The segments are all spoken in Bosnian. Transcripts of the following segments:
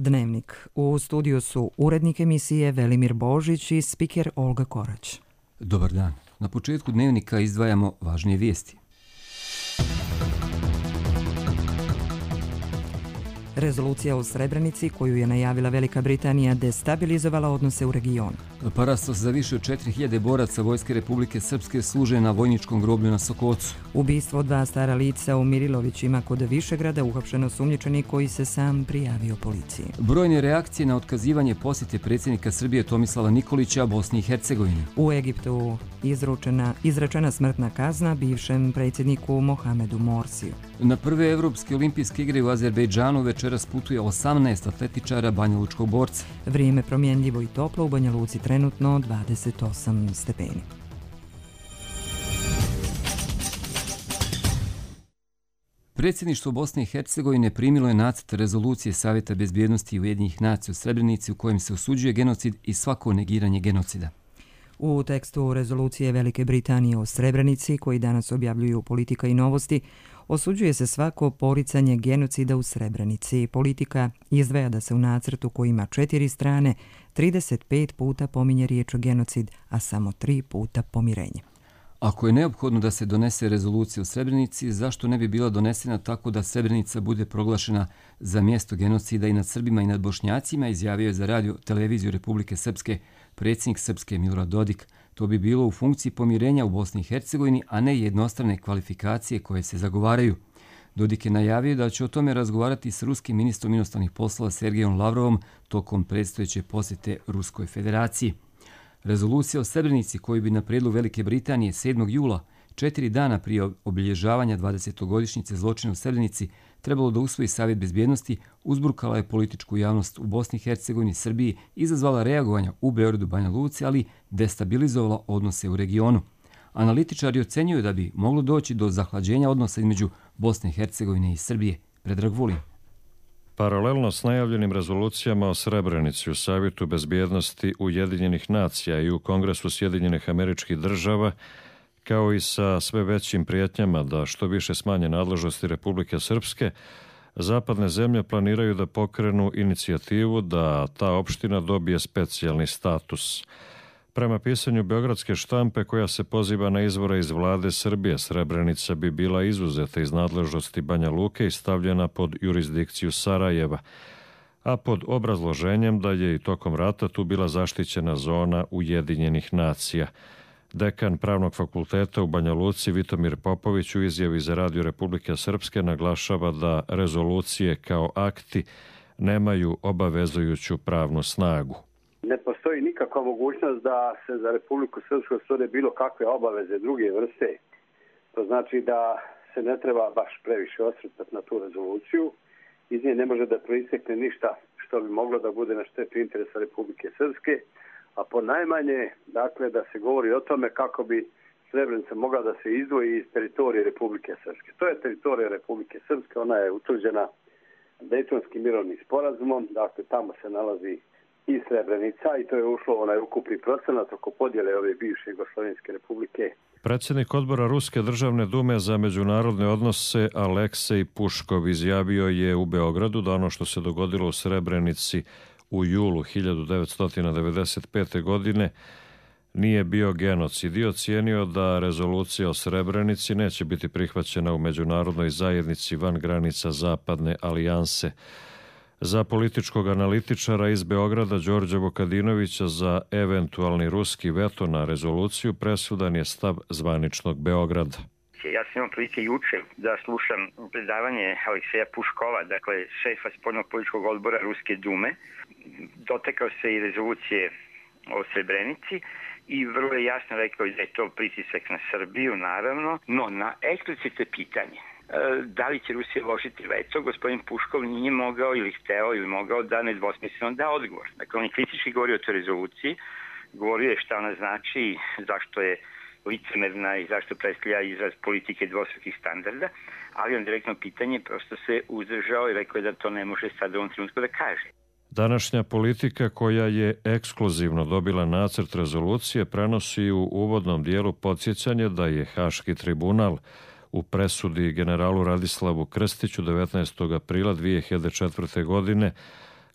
Dnevnik. U studiju su urednik emisije Velimir Božić i spiker Olga Korać. Dobar dan. Na početku Dnevnika izdvajamo važnije vijesti. Rezolucija o Srebrenici, koju je najavila Velika Britanija, destabilizovala odnose u regionu. Parastos za više od 4000 boraca Vojske Republike Srpske služe na vojničkom groblju na Sokocu. Ubistvo 2 stara lica u Mirilovićima kod Višegrada, uhapšen osumnjičeni koji se sam prijavio policiji. Brojne reakcije na otkazivanje posjete predsjednika Srbije Tomislava Nikolića Bosni i Hercegovini. U Egiptu izrečena smrtna kazna bivšem predsjedniku Mohamedu Morsiju. Na prve Evropske olimpijske igre u Azerbejdžanu večeras putuje 18 atletičara banjalučkog borca. Vrijeme promjenljivo i toplo, u Banja Luci trenutno 28 stepeni. Predsjedništvo Bosne i Hercegovine primilo je nacrt rezolucije Savjeta bezbjednosti Ujedinjenih nacija u Srebrenici u kojem se osuđuje genocid i svako negiranje genocida. U tekstu rezolucije Velike Britanije o Srebrenici, koji danas objavljuju Politika i Novosti, osuđuje se svako poricanje genocida u Srebrenici. Politika izdvaja da se u nacrtu koji ima 4 strane 35 puta pominje riječ genocid, a samo 3 puta pomirenje. Ako je neophodno da se donese rezolucija u Srebrenici, zašto ne bi bila donesena tako da Srebrenica bude proglašena za mjesto genocida i nad Srbima i nad Bošnjacima, izjavio je za radio televiziju Republike Srpske predsjednik Srpske Milorad Dodik. To bi bilo u funkciji pomirenja u Bosni i Hercegovini, a ne jednostrane kvalifikacije koje se zagovaraju. Dodik je najavio da će o tome razgovarati s ruskim ministrom inostranih poslova Sergejom Lavrovom tokom predstojeće posjete Ruskoj federaciji. Rezolucija o Srebrenici, koju bi na prijedlog Velike Britanije 7. jula, 4 dana prije obilježavanja 20-godišnjice zločina u Srebrenici, trebalo da usvoji Savjet bezbjednosti, uzburkala je političku javnost u Bosni i Hercegovini i Srbiji, izazvala reagovanja u Beogradu, Banja Luci, ali destabilizovala odnose u regionu. Analitičari ocenjuju da bi moglo doći do zahlađenja odnosa između Bosne i Hercegovine i Srbije. Predrag Vulin. Paralelno s najavljenim rezolucijama o Srebrenici u Savjetu bezbjednosti Ujedinjenih nacija i u Kongresu Sjedinjenih Američkih Država, kao i sa sve većim prijetnjama da što više smanje nadležnosti Republike Srpske, zapadne zemlje planiraju da pokrenu inicijativu da ta opština dobije specijalni status. Prema pisanju beogradske štampe koja se poziva na izvore iz vlade Srbije, Srebrenica bi bila izuzeta iz nadležnosti Banja Luke i stavljena pod jurisdikciju Sarajeva, a pod obrazloženjem da je i tokom rata tu bila zaštićena zona Ujedinjenih nacija. Dekan Pravnog fakulteta u Banja Luci Vitomir Popović u izjavi za radio Republike Srpske naglašava da rezolucije kao akti nemaju obavezujuću pravnu snagu. Ne postoji nikakva mogućnost da se za Republiku Srpsku stvore bilo kakve obaveze druge vrste. To znači da se ne treba baš previše osvrtati na tu rezoluciju. Iz nje ne može da proistekne ništa što bi moglo da bude na štetu interesa Republike Srpske, a ponajmanje dakle, da se govori o tome kako bi Srebrenica mogla da se izdvoji iz teritorije Republike Srpske. To je teritorija Republike Srpske, ona je utvrđena Dejtonskim mirovnim sporazumom, dakle tamo se nalazi i Srebrenica i to je ušlo onaj ukupni procenat oko podjele ove bivše Jugoslovenske republike. Predsjednik odbora Ruske državne dume za međunarodne odnose Aleksej Puškov izjavio je u Beogradu da ono što se dogodilo u Srebrenici u julu 1995. godine nije bio genocid i ocijenio da rezolucija o Srebrenici neće biti prihvaćena u međunarodnoj zajednici van granica Zapadne alijanse. Za političkog analitičara iz Beograda Đorđa Vukadinovića za eventualni ruski veto na rezoluciju presudan je stav zvaničnog Beograda. Ja sam imao prilike juče da slušam predavanje Alekseja Puškova, dakle šefa spoljnog političkog odbora Ruske dume. Dotekao se i rezolucije o Srebrenici i vrlo je jasno rekao da je to pritisak na Srbiju, naravno, no na eksplicitno pitanje da li će Rusija ložiti veto, gospodin Puškov nije mogao ili hteo ili mogao da nedvosmisleno da odgovor. Dakle, on je kritički govorio o toj rezoluciji, govorio je šta ona znači, zašto je licemerna i zašto predstavlja izraz politike dvostrukih standarda, ali on direktno pitanje prosto se uzdržao i rekao je da to ne može sad u ovom trenutku da kaže. Današnja politika koja je ekskluzivno dobila nacrt rezolucije prenosi u uvodnom dijelu podsjećanje da je Haški tribunal u presudi generalu Radislavu Krstiću 19. aprila 2004. godine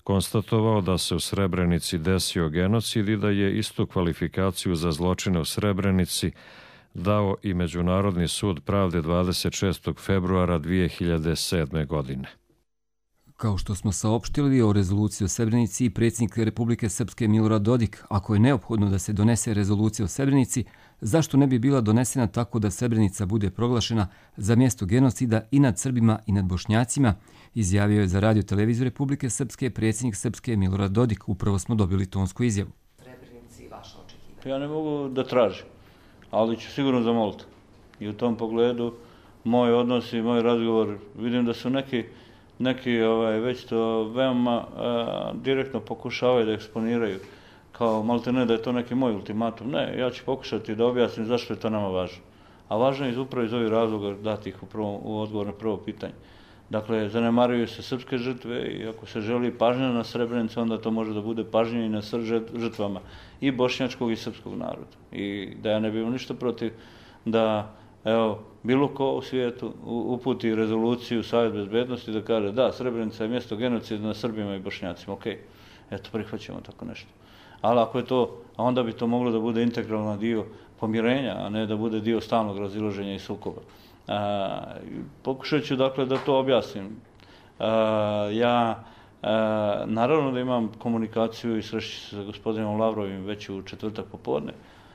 konstatovao da se u Srebrenici desio genocid i da je istu kvalifikaciju za zločine u Srebrenici dao i Međunarodni sud pravde 26. februara 2007. godine. Kao što smo saopštili o rezoluciji o Srebrenici, predsjednik Republike Srpske Milorad Dodik, ako je neophodno da se donese rezolucija o Srebrenici, zašto ne bi bila donesena tako da Srebrenica bude proglašena za mjesto genocida i nad Srbima i nad Bošnjacima, izjavio je za radio televiziju Republike Srpske predsjednik Srpske Milorad Dodik. Upravo smo dobili tonsku izjavu. Srebrenici, vaša očekivanja? Ja ne mogu da tražim, ali ću sigurno zamoliti. I u tom pogledu moj odnos i moj razgovor, vidim da su neki već to veoma direktno pokušavaju da eksponiraju, kao maltene da je to neki moj ultimatum. Ne, ja ću pokušati da objasnim zašto je to nama važno. A važno je upravo iz ovih razloga dati ih u odgovor na prvo pitanje. Dakle, zanemaruju se srpske žrtve i ako se želi pažnja na Srebrenicu, onda to može da bude pažnja i na žrtvama i bošnjačkog i srpskog naroda. I da ja ne bih ništa protiv da bilo ko u svijetu uputi rezoluciju Savjet bezbednosti da kaže da, Srebrenica je mjesto genocida na Srbima i Bošnjacima. Ok, eto, prihvaćamo tako nešto. Ali ako je to, onda bi to moglo da bude integralna dio pomirenja, a ne da bude dio stalnog razilaženja i sukoba. Pokušat ću dakle da to objasnim. Ja naravno da imam komunikaciju i srešću se sa gospodinom Lavrovim već u četvrtak popodne.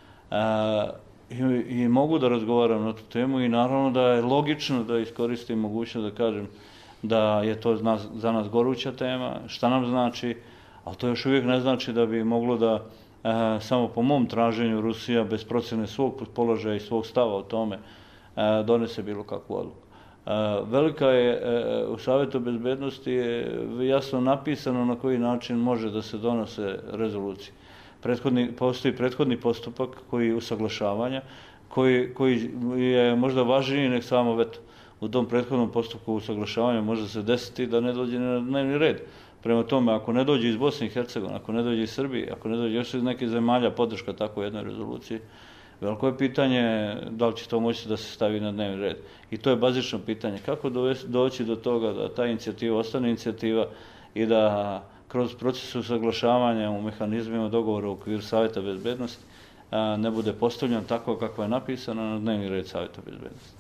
I mogu da razgovaram na tu temu i naravno da je logično da iskoristim mogućnost da kažem da je to za nas goruća tema, šta nam znači, ali to još uvijek ne znači da bi moglo da samo po mom traženju Rusija bez procjene svog položaja i svog stava o tome donese bilo kakvu odluku. Velika je, u Savjetu bezbednosti je jasno napisano na koji način može da se donose rezolucije. Postoji prethodni postupak koji usaglašavanja, koji je možda važniji nek samo veto. U tom prethodnom postupku usaglašavanja može se desiti da ne dođe na dnevni red. Prema tome, ako ne dođe iz Bosne i Hercegovine, ako ne dođe iz Srbije, ako ne dođe još iz nekih zemalja podrška tako jednoj rezoluciji, veliko je pitanje da li će to moći da se stavi na dnevni red. I to je bazično pitanje. Kako doći do toga da ta inicijativa ostane inicijativa i da kroz proces usaglašavanja u mehanizmima dogovora u okviru Savjeta bezbednosti ne bude postavljen tako kako je napisano na dnevni red Savjeta bezbednosti.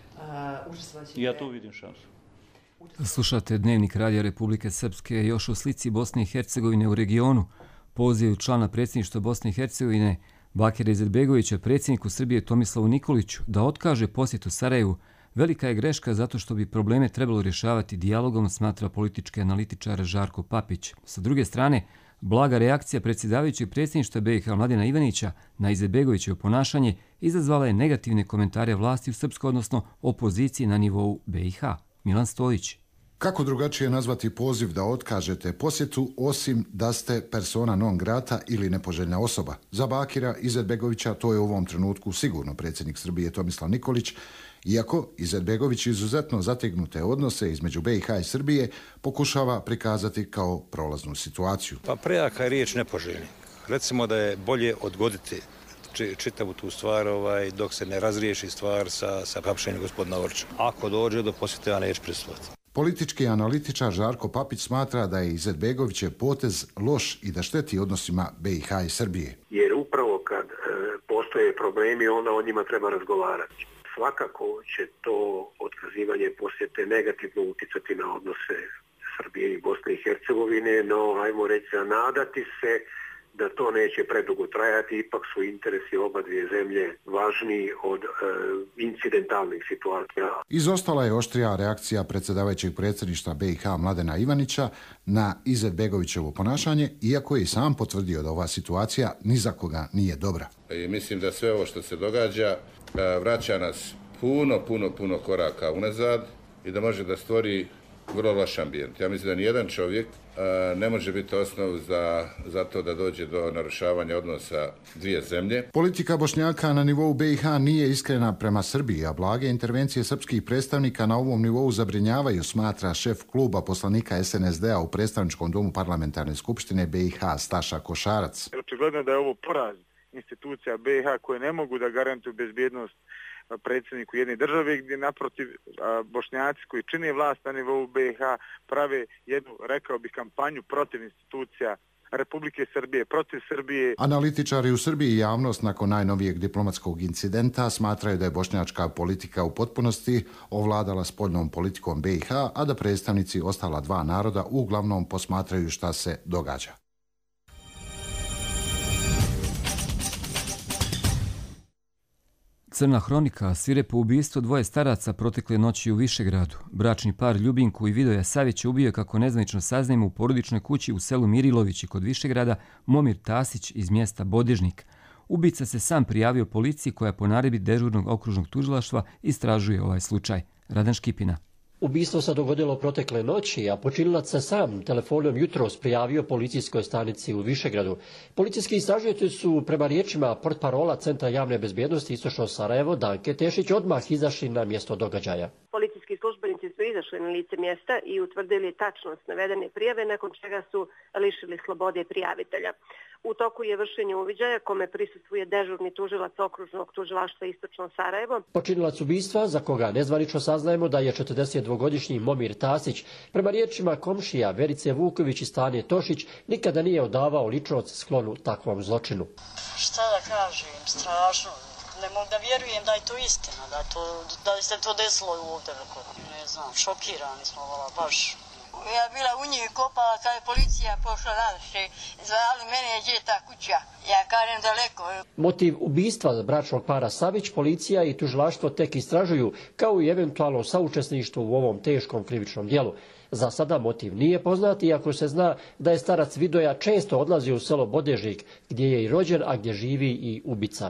Ja tu vidim šansu. Slušate Dnevnik radija Republike Srpske, još o slici Bosne i Hercegovine u regionu. Poziv člana predsjedništva Bosne i Hercegovine Bakira Izetbegovića predsjedniku Srbije Tomislavu Nikoliću da otkaže posjetu Sarajevu velika je greška zato što bi probleme trebalo rješavati dijalogom, smatra politički analitičar Žarko Papić. Sa druge strane, blaga reakcija predsjedavajućeg predsjedništva BiH Mladena Ivanića na Izetbegovićevo ponašanje izazvala je negativne komentare vlasti u Srpskoj, odnosno opoziciji na nivou BiH. Milan Stojić. Kako drugačije nazvati poziv da otkažete posjetu osim da ste persona non grata ili nepoželjna osoba? Za Bakira Izetbegovića to je u ovom trenutku sigurno predsjednik Srbije Tomislav Nikolić, iako Izetbegović izuzetno zategnute odnose između BiH i Srbije pokušava prikazati kao prolaznu situaciju. Pa prejaka je riječ nepoželjni. Recimo da je bolje odgoditi čitavu tu stvar dok se ne razriješi stvar sa hapšenjem gospodina Orča. Ako dođe do posjete, ja neću prisustvovati. Politički analitičar Žarko Papić smatra da je Izetbegovićev potez loš i da šteti odnosima BiH i Srbije. Jer upravo kad postoje problemi, onda o njima treba razgovarati. Svakako će to otkazivanje posjete negativno utjecati na odnose Srbije i Bosne i Hercegovine, no ajmo reći nadati se da to neće predugo trajati, ipak su interesi oba dvije zemlje važniji od incidentalnih situacija. Izostala je oštrija reakcija predsjedavajućeg predsjedništva BiH Mladena Ivanića na Izetbegovićevo ponašanje, iako je i sam potvrdio da ova situacija ni za koga nije dobra. I mislim da sve ovo što se događa vraća nas puno koraka unazad i da može da stvori vrlo loš ambijent. Ja mislim da nijedan čovjek ne može biti osnov za to da dođe do narušavanja odnosa dvije zemlje. Politika Bošnjaka na nivou BiH nije iskrena prema Srbiji, a blage intervencije srpskih predstavnika na ovom nivou zabrinjavaju, smatra šef kluba poslanika SNSD-a u predstavničkom domu parlamentarne skupštine BiH Staša Košarac. Očigledno da je ovo poraz institucija BiH koje ne mogu da garantuju bezbjednost predsjedniku jedne države, gdje naprotiv Bošnjaci koji čine vlast na nivou BiH prave jednu, rekao bih, kampanju protiv institucija Republike Srbije, protiv Srbije. Analitičari u Srbiji i javnost nakon najnovijeg diplomatskog incidenta smatraju da je bošnjačka politika u potpunosti ovladala spoljnom politikom BiH, a da predstavnici ostala dva naroda uglavnom posmatraju šta se događa. Crna hronika, svirepo ubistvo dvoje staraca protekle noći u Višegradu. Bračni par Ljubinku i Vidoja Savića ubio, kako nezvanično saznajemo, u porodičnoj kući u selu Mirilovići kod Višegrada Momir Tasić iz mjesta Bodežnik. Ubica se sam prijavio policiji koja po naredbi dežurnog okružnog tužilaštva istražuje ovaj slučaj. Radan Škipina. Ubistvo se dogodilo protekle noći, a počinilac se sam telefonom jutros prijavio policijskoj stanici u Višegradu. Policijski istražitelji su, prema riječima portparola Centra javne bezbjednosti Istočno Sarajevo, Danke Tešić, odmah izašli na mjesto događaja. Policijski službenici su izašli na lice mjesta i utvrdili tačnost navedene prijave, nakon čega su lišili slobode prijavitelja. U toku je vršenje uviđaja kome prisustvuje dežurni tužilac okružnog tužilaštva Istočno Sarajevo. Počinilac ubistva, za koga nezvanično saznajemo da je 42-godišnji Momir Tasić, prema riječima komšija Verice Vuković i Stane Tošić, nikada nije odavao ličnost sklonu takvom zločinu. Šta da kažem, strašno. Ne mogu da vjerujem da je to istina, da se to desilo ovdje. Ne znam, šokirani smo, baš. Ja bila u njih kopala kad je policija pošla naše, zvali mene gdje je ta kuća. Ja kažem daleko. Motiv ubistva bračnog para Savić policija i tužilaštvo tek istražuju, kao i eventualno saučesništvo u ovom teškom krivičnom djelu. Za sada motiv nije poznat, iako se zna da je starac Vidoja često odlazio u selo Bodežnik, gdje je i rođen, a gdje živi i ubica.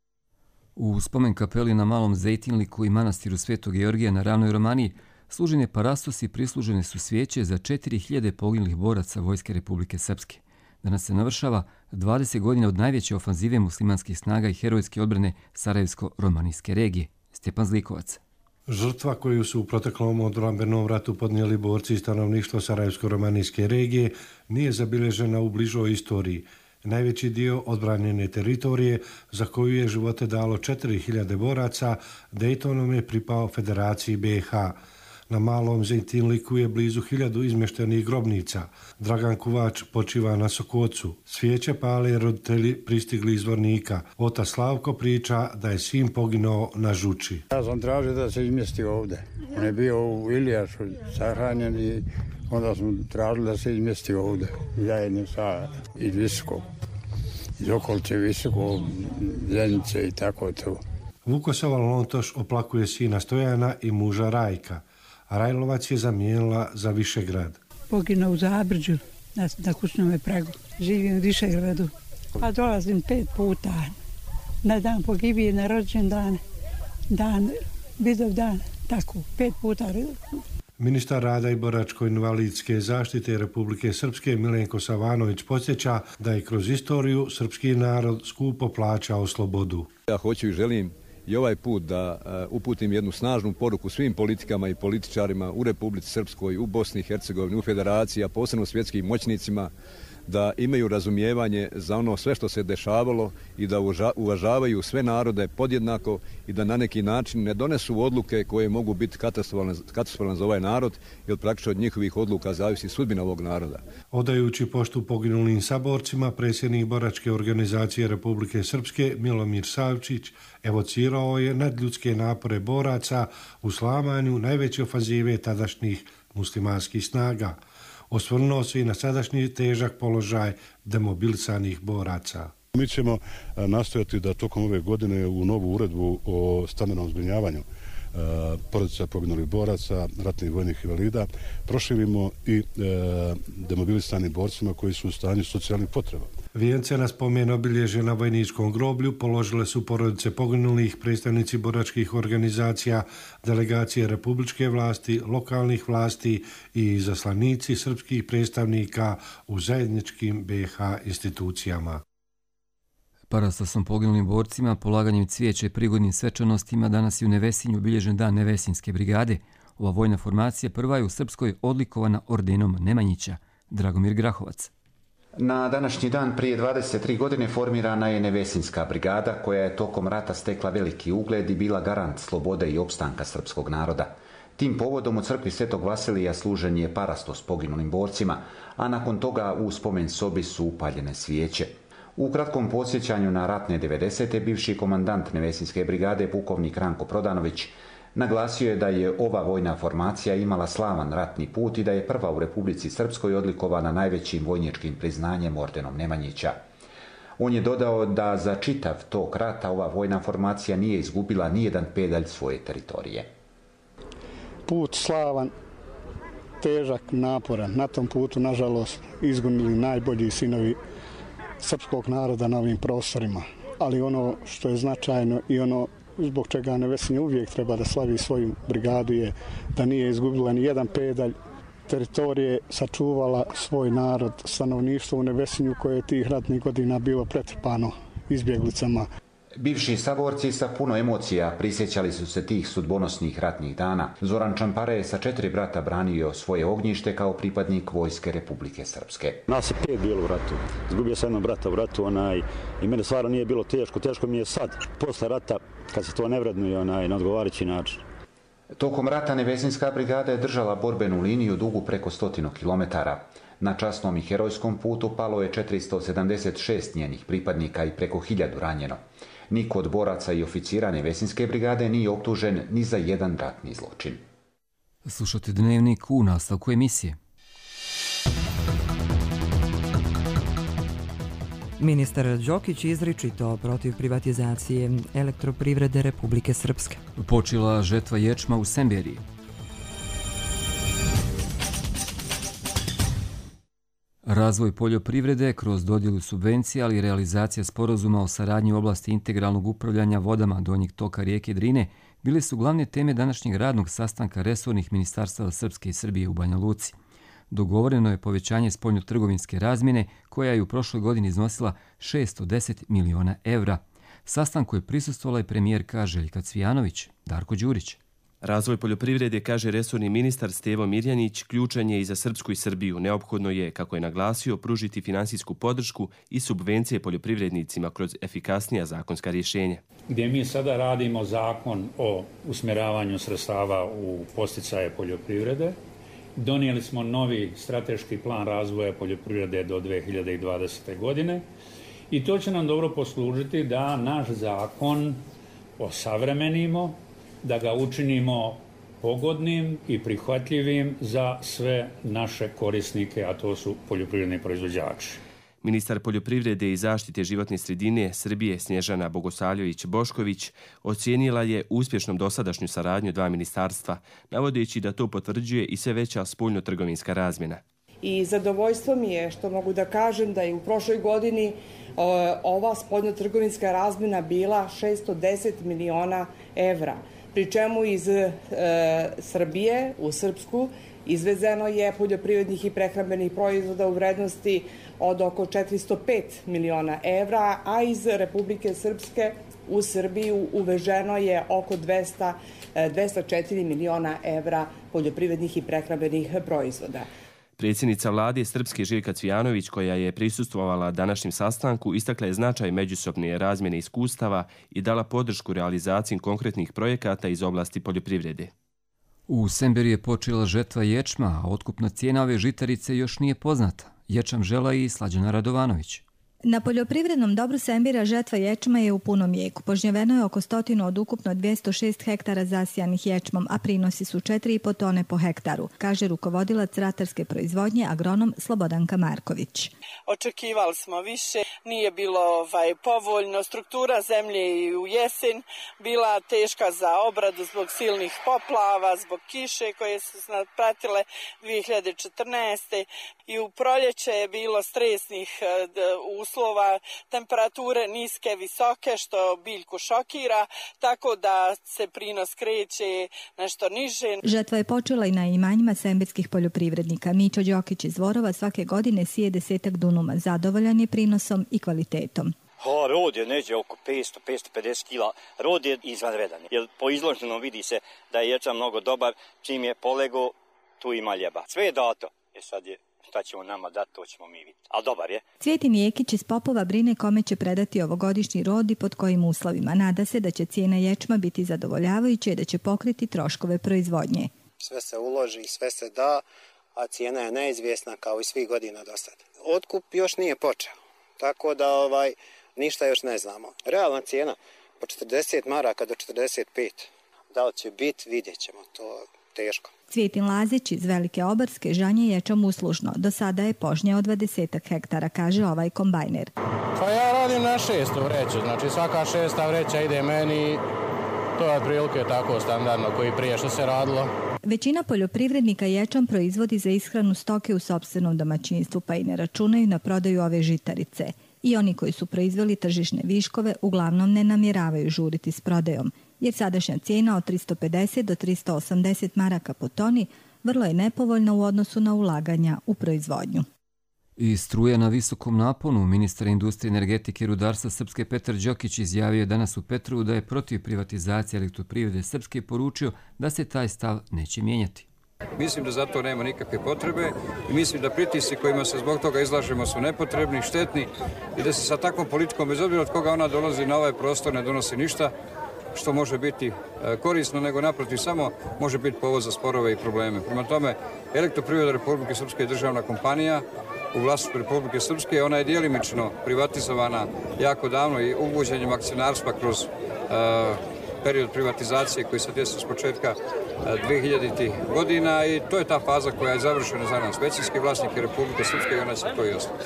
U spomen kapeli na Malom Zejtinliku i manastiru Svetog Georgija na Ravnoj Romaniji služen je parastos i prislužene su svijeće za 4000 poginulih boraca Vojske Republike Srpske. Danas se navršava 20 godina od najveće ofanzive muslimanskih snaga i herojske odbrane Sarajevsko-romanijske regije. Stjepan Zlikovac. Žrtva koju su u proteklom odbrambenom ratu podnijeli borci i stanovništvo Sarajevsko-romanijske regije nije zabilježena u bližoj istoriji. Najveći dio odbranjene teritorije, za koju je živote dalo 4000 boraca, Dejtonom je pripao Federaciji BiH. Na Malom Zejtinliku je blizu 1000 izmještenih grobnica. Dragan Kuvač počiva na Sokocu. Svijeće pale roditelji pristigli iz Vornika. Otac Slavko priča da je sin poginuo na Žuči. Ja sam tražio da se izmjesti ovdje. On je bio u Ilijašu sahranjen i onda smo tražili da se izmjesti ovdje. Zajedno sa iz Visokog. Iz okolice Visokog, Zenice i tako to. Vukosova Lontoš oplakuje sina Stojana i muža Rajka. Rajlovac je zamijenila za Višegrad. Poginuo u Zabrđu na kućnome pragu. Živim u Višegradu. Pa dolazim 5 puta. Na dan pogibije, na rođendan, dan, Vidov dan, tako, 5 puta. Ministar rada i boračko-invalidske zaštite Republike Srpske Milenko Savanović podsjeća da je kroz istoriju srpski narod skupo plaćao slobodu. Ja hoću i želim i ovaj put da uputim jednu snažnu poruku svim politikama i političarima u Republici Srpskoj, u Bosni i Hercegovini, u Federaciji, a posebno svjetskim moćnicima, da imaju razumijevanje za ono sve što se dešavalo i da uvažavaju sve narode podjednako i da na neki način ne donesu odluke koje mogu biti katastrofalne za ovaj narod, jer praktično od njihovih odluka zavisi sudbina ovog naroda. Odajući poštu poginulim saborcima, predsjednik boračke organizacije Republike Srpske Milomir Savčić evocirao je nadljudske napore boraca u slamanju najveće ofanzive tadašnjih muslimanskih snaga. Osvrnuo se i na sadašnji težak položaj demobilisanih boraca. Mi ćemo nastojati da tokom ove godine u novu uredbu o stambenom zbrinjavanju porodica poginulih boraca, ratnih vojnih invalida, proširimo i demobilisanim borcima koji su u stanju socijalnih potreba. Vijence na spomen obilježje na vojničkom groblju položile su porodice poginulih, predstavnici boračkih organizacija, delegacije republičke vlasti, lokalnih vlasti i izaslanici srpskih predstavnika u zajedničkim BiH institucijama. Parastosom poginulim borcima, polaganjem cvijeća i prigodnim svečanostima danas je u Nevesinju obilježen dan Nevesinske brigade. Ova vojna formacija prva je u Srpskoj odlikovana ordenom Nemanjića. Dragomir Grahovac. Na današnji dan prije 23 godine formirana je Nevesinska brigada koja je tokom rata stekla veliki ugled i bila garant slobode i opstanka srpskog naroda. Tim povodom u crkvi Svetog Vasilija služen je parastos poginulim borcima, a nakon toga u spomen sobi su upaljene svijeće. U kratkom podsjećanju na ratne 90. bivši komandant Nevesinske brigade pukovnik Ranko Prodanović naglasio je da je ova vojna formacija imala slavan ratni put i da je prva u Republici Srpskoj odlikovana najvećim vojničkim priznanjem ordenom Nemanjića. On je dodao da za čitav tok rata ova vojna formacija nije izgubila nijedan pedalj svoje teritorije. Put slavan, težak, naporan. Na tom putu, nažalost, izgunili najbolji sinovi srpskog naroda na ovim prostorima. Ali ono što je značajno i ono zbog čega Nevesinje uvijek treba da slavi svoju brigadu je da nije izgubila ni jedan pedalj teritorije, sačuvala svoj narod, stanovništvo u Nevesinju koje je tih ratnih godina bilo pretrpano izbjeglicama. Bivši saborci sa puno emocija prisjećali su se tih sudbonosnih ratnih dana. Zoran Čampare je sa 4 brata branio svoje ognjište kao pripadnik Vojske Republike Srpske. Nas je 5 bilo u ratu. Izgubio sam jednog brata u ratu i mene stvarno nije bilo teško. Teško mi je sad, posle rata, kad se to ne vrednuje na odgovarajući način. Tokom rata Nevesinska brigada je držala borbenu liniju dugu preko 100 km. Na časnom i herojskom putu palo je 476 njenih pripadnika i preko 1000 ranjeno. Niko od boraca i oficira Nevesinske brigade nije optužen ni za jedan ratni zločin. Slušate Dnevnik u nastavku emisije. Ministar Đokić izričito protiv privatizacije Elektroprivrede Republike Srpske. Počela žetva ječma u Semberiji. Razvoj poljoprivrede kroz dodjelu subvencija, ali i realizacija sporazuma o saradnji u oblasti integralnog upravljanja vodama donjeg toka rijeke Drine bile su glavne teme današnjeg radnog sastanka resornih ministarstava Srpske i Srbije u Banja Luci. Dogovoreno je povećanje spoljnotrgovinske razmjene koja je u prošloj godini iznosila 610 miliona evra. Sastanku je prisustvovala i premijerka Željka Cvijanović. Darko Đurić. Razvoj poljoprivrede, kaže resorni ministar Stevo Mirjanić, ključan je i za Srpsku i Srbiju. Neophodno je, kako je naglasio, pružiti finansijsku podršku i subvencije poljoprivrednicima kroz efikasnija zakonska rješenja. Gdje mi sada radimo zakon o usmjeravanju sredstava u podsticaje poljoprivrede, donijeli smo novi strateški plan razvoja poljoprivrede do 2020. godine i to će nam dobro poslužiti da naš zakon osavremenimo, da ga učinimo pogodnim i prihvatljivim za sve naše korisnike, a to su poljoprivredni proizvođači. Ministar poljoprivrede i zaštite životne sredine Srbije Snježana Bogosavljević-Bošković ocijenila je uspješnom dosadašnju saradnju dva ministarstva, navodeći da to potvrđuje i sve veća spoljnotrgovinska razmjena. I zadovoljstvo mi je što mogu da kažem da je u prošloj godini ova spoljnotrgovinska razmjena bila 610 miliona evra, pri čemu iz Srbije u Srpsku izvezeno je poljoprivrednih i prehrambenih proizvoda u vrednosti od oko 405 miliona evra, a iz Republike Srpske u Srbiju uveženo je oko 204 miliona evra poljoprivrednih i prehrambenih proizvoda. Predsjednica vlade Srpske Željka Cvijanović, koja je prisustvovala današnjem sastanku, istakla je značaj međusobne razmjene iskustava i dala podršku realizaciji konkretnih projekata iz oblasti poljoprivrede. U Semberiji je počela žetva ječma, a otkupna cijena ove žitarice još nije poznata. Ječam žela i Slađana Radovanović. Na poljoprivrednom dobru Sembira žetva ječma je u punom jeku. Požnjeveno je oko 100 od ukupno 206 hektara zasijanih ječmom, a prinosi su 4,5 tone po hektaru, kaže rukovodilac ratarske proizvodnje agronom Slobodanka Marković. Očekivali smo više, nije bilo povoljno. Struktura zemlje i u jesen bila teška za obradu zbog silnih poplava, zbog kiše koje su nas pratile 2014. I u proljeće je bilo stresnih uslova, temperature niske, visoke, što biljku šokira, tako da se prinos kreće nešto niže. Žetva je počela i na imanjima sembirskih poljoprivrednika. Mićo Đokić iz Dvorova svake godine sije 10 dunuma. Zadovoljan je prinosom i kvalitetom. Rod je neđe oko 500-550 kila. Rod je izvanredan. Jer po izloženom vidi se da je ječam mnogo dobar. Čim je polego, tu ima ljeba. Sve je dato. Sad je Šta ćemo nama dati, to ćemo mi vidjeti. Ali dobar je. Cvjetin Jekić iz Popova brine kome će predati ovogodišnji rod i pod kojim uslovima. Nada se da će cijena ječma biti zadovoljavajuća i da će pokriti troškove proizvodnje. Sve se uloži, sve se da, a cijena je neizvjesna kao i svih godina do sada. Otkup još nije počeo, tako da ništa još ne znamo. Realna cijena po 40 maraka do 45. Da li će biti, vidjet ćemo, to teško. Cvjetin Lazić iz Velike Obarske žanje ječam uslužno. Do sada je požnjao 20 hektara, kaže ovaj kombajner. Pa ja radim na 6. vreću, znači svaka 6. vreća ide meni, to je otprilike tako standardno koji prije što se radilo. Većina poljoprivrednika ječam proizvodi za ishranu stoke u sopstvenom domaćinstvu, pa i ne računaju na prodaju ove žitarice. I oni koji su proizveli tržišne viškove uglavnom ne namjeravaju žuriti s prodajom, jer sadašnja cijena od 350 do 380 maraka po toni vrlo je nepovoljna u odnosu na ulaganja u proizvodnju. I struja na visokom naponu. Ministar industrije, energetike i rudarstva Srpske Petar Đokić izjavio je danas u Petrovu da je protiv privatizacije elektroprivrede Srpske poručio da se taj stav neće mijenjati. Mislim da za to nema nikakve potrebe i mislim da pritisci kojima se zbog toga izlažemo su nepotrebni, štetni i da se sa takvom politikom, bez obzira od koga ona dolazi na ovaj prostor, ne donosi ništa što može biti korisno, nego naprotiv samo može biti povod za sporove i probleme. Prema tome, Elektroprivreda Republike Srpske je državna kompanija u vlasništvu Republike Srpske. Ona je djelimično privatizovana jako davno i uvođenjem akcionarstva kroz period privatizacije koji se desio s početka 2000. godina i to je ta faza koja je završena za nas. Većinski vlasnik je Republike Srpske i ona će to i ostati.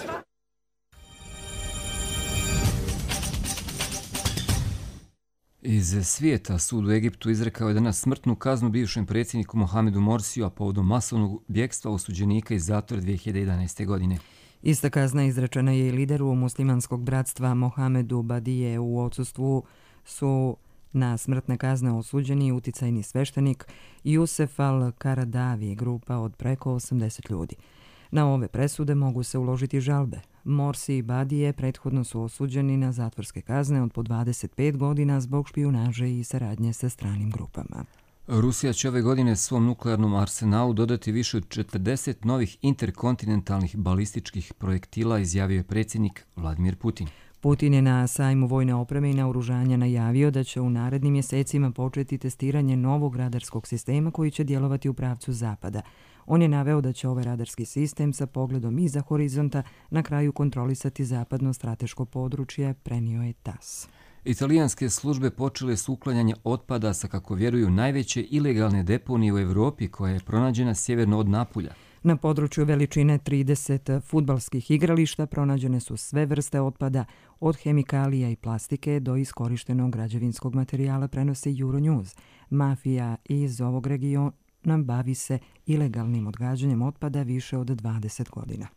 Iz svijeta sud u Egiptu izrekao je danas smrtnu kaznu bivšem predsjedniku Mohamedu Morsiju, a povodom masovnog bjegstva osuđenika iz zatvora 2011. godine. Ista kazna izrečena je i lideru muslimanskog bratstva Mohamedu Badije. U odsustvu su na smrtne kazne osuđeni uticajni sveštenik Jusef al-Karadavi, grupa od preko 80 ljudi. Na ove presude mogu se uložiti žalbe. Morsi i Badije prethodno su osuđeni na zatvorske kazne od po 25 godina zbog špijunaže i saradnje sa stranim grupama. Rusija će ove godine svom nuklearnom arsenalu dodati više od 40 novih interkontinentalnih balističkih projektila, izjavio je predsjednik Vladimir Putin. Putin je na sajmu vojne opreme i naoružanja najavio da će u narednim mjesecima početi testiranje novog radarskog sistema koji će djelovati u pravcu zapada. On je naveo da će ovaj radarski sistem sa pogledom iza horizonta na kraju kontrolisati zapadno strateško područje, prenio je TASS. Italijanske službe počele su uklanjanje otpada sa, kako vjeruju, najveće ilegalne deponije u Evropi koja je pronađena sjeverno od Napulja. Na području veličine 30 fudbalskih igrališta pronađene su sve vrste otpada, od hemikalija i plastike do iskorištenog građevinskog materijala, prenosi Euronews. Mafija iz ovog regiona bavi se ilegalnim odgađanjem otpada više od 20 godina.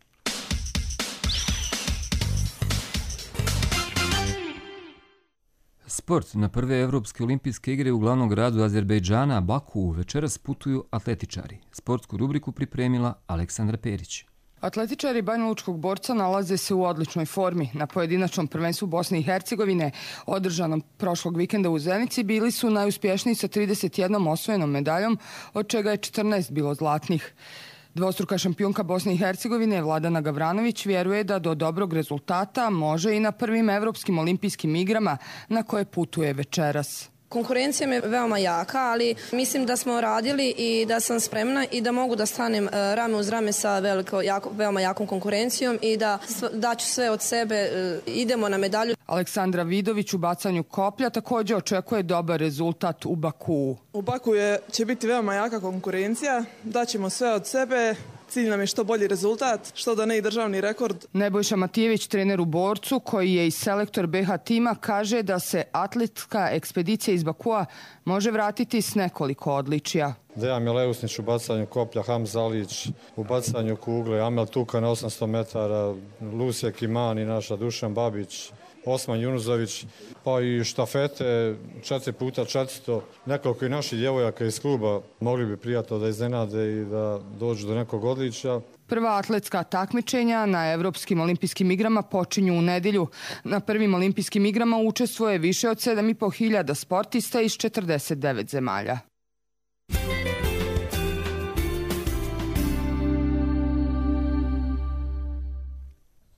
Sport. Na prve Evropske olimpijske igre u glavnom gradu Azerbejdžana, Bakuu, večeras putuju atletičari. Sportsku rubriku pripremila Aleksandra Perić. Atletičari banjalučkog borca nalaze se u odličnoj formi. Na pojedinačnom prvenstvu Bosne i Hercegovine, održanom prošlog vikenda u Zenici, bili su najuspješniji sa 31 osvojenom medaljom, od čega je 14 bilo zlatnih. Dvostruka šampionka Bosne i Hercegovine Vladana Gavranović vjeruje da do dobrog rezultata može i na prvim Evropskim olimpijskim igrama na koje putuje večeras. Konkurencija mi je veoma jaka, ali mislim da smo radili i da sam spremna i da mogu da stanem rame uz rame sa veoma jakom konkurencijom i da daću sve od sebe, idemo na medalju. Aleksandra Vidović u bacanju koplja također očekuje dobar rezultat u Bakuu. U Bakuu će biti veoma jaka konkurencija, daćemo sve od sebe. Cilj nam je što bolji rezultat, što da ne i državni rekord. Nebojša Matijević, trener u Borcu, koji je i selektor BH tima, kaže da se atletska ekspedicija iz Bakua može vratiti s nekoliko odličija. Dejan Mileusnić u bacanju koplja, Hamza Alić u bacanju kugle, Amel Tuka na 800 metara, Lusija Kimani, naša Dušan Babić, Osman Junuzović, pa i štafete 4x400. Nekoliko i naših djevojaka iz kluba mogli bi prijatno da iznenade i da dođu do nekog odličja. Prva atletska takmičenja na Evropskim olimpijskim igrama počinju u nedjelju. Na prvim olimpijskim igrama učestvuje više od 7.500 sportista iz 49 zemalja.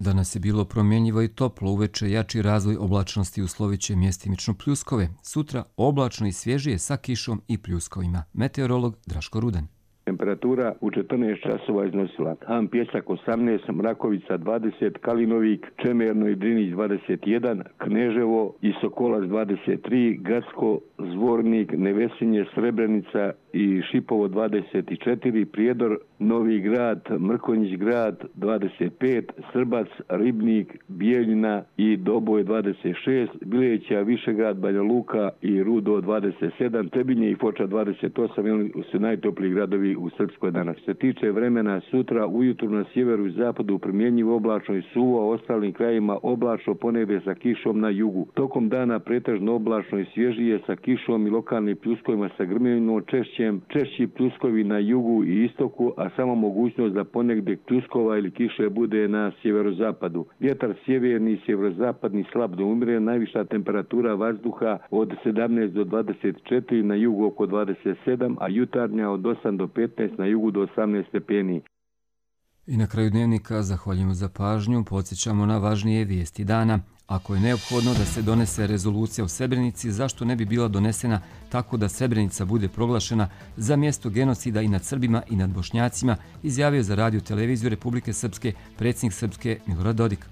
Danas je bilo promjenjivo i toplo, uveče jači razvoj oblačnosti usloviće mjestimično pljuskove. Sutra oblačno i svježije sa kišom i pljuskovima. Meteorolog Draško Rudan. Temperatura u 14 časova iznosila Han Pjesak 18, Mrakovica 20, Kalinovik, Čemerno i Drinić 21, Kneževo i Sokolac 23, Gacko, Zvornik, Nevesinje, Srebrenica i Šipovo 24, Prijedor, Novi Grad, Mrkonjić Grad 25, Srbac, Ribnik, Bijeljina i Doboj 26, Bileća, Višegrad, Banja Luka i Rudo 27, Trebinje i Foča 28 su najtopliji gradovi u Srpskoj danas. Se tiče vremena, sutra ujutru na sjeveru i zapadu primjenjivo oblačno i suvo, a ostalim krajima oblačno, ponegdje sa kišom na jugu. Tokom dana pretežno oblačno i svježije sa kišom i lokalnim pljuskovima sa grmljevinom, češći pljuskovi na jugu i istoku, a samo mogućnost da ponegdje pljuskova ili kiše bude na sjeverozapadu. Vjetar sjeverni i sjeverozapadni slab do umjeren, najviša temperatura vazduha od 17 do 24, na jugu oko 27, a jutarnja od 8 do 15, na jugu do 18 stepeni. I na kraju dnevnika zahvaljujemo za pažnju, podsjećamo na važnije vijesti dana. Ako je neophodno da se donese rezolucija o Srebrenici, zašto ne bi bila donesena tako da Srebrenica bude proglašena za mjesto genocida i nad Srbima i nad Bošnjacima, izjavio za Radio televiziju Republike Srpske predsjednik Srpske Milorad Dodik.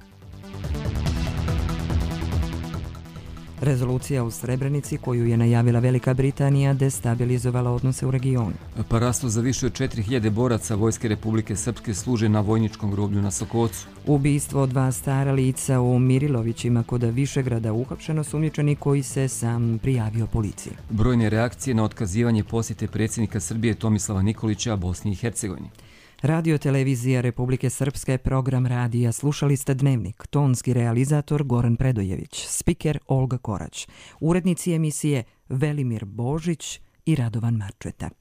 Rezolucija u Srebrenici, koju je najavila Velika Britanija, destabilizovala odnose u regionu. Parasto za više od 4000 boraca Vojske Republike Srpske služe na vojničkom groblju na Sokocu. Ubistvo 2 stara lica u Mirilovićima kod Višegrada, uhapšeno sumnjičeni koji se sam prijavio policiji. Brojne reakcije na otkazivanje posjete predsjednika Srbije Tomislava Nikolića Bosni i Hercegovini. Radio televizija Republike Srpske, program radija. Slušali ste Dnevnik. Tonski realizator Goran Predojević, spiker Olga Korać, urednici emisije Velimir Božić i Radovan Marčeta.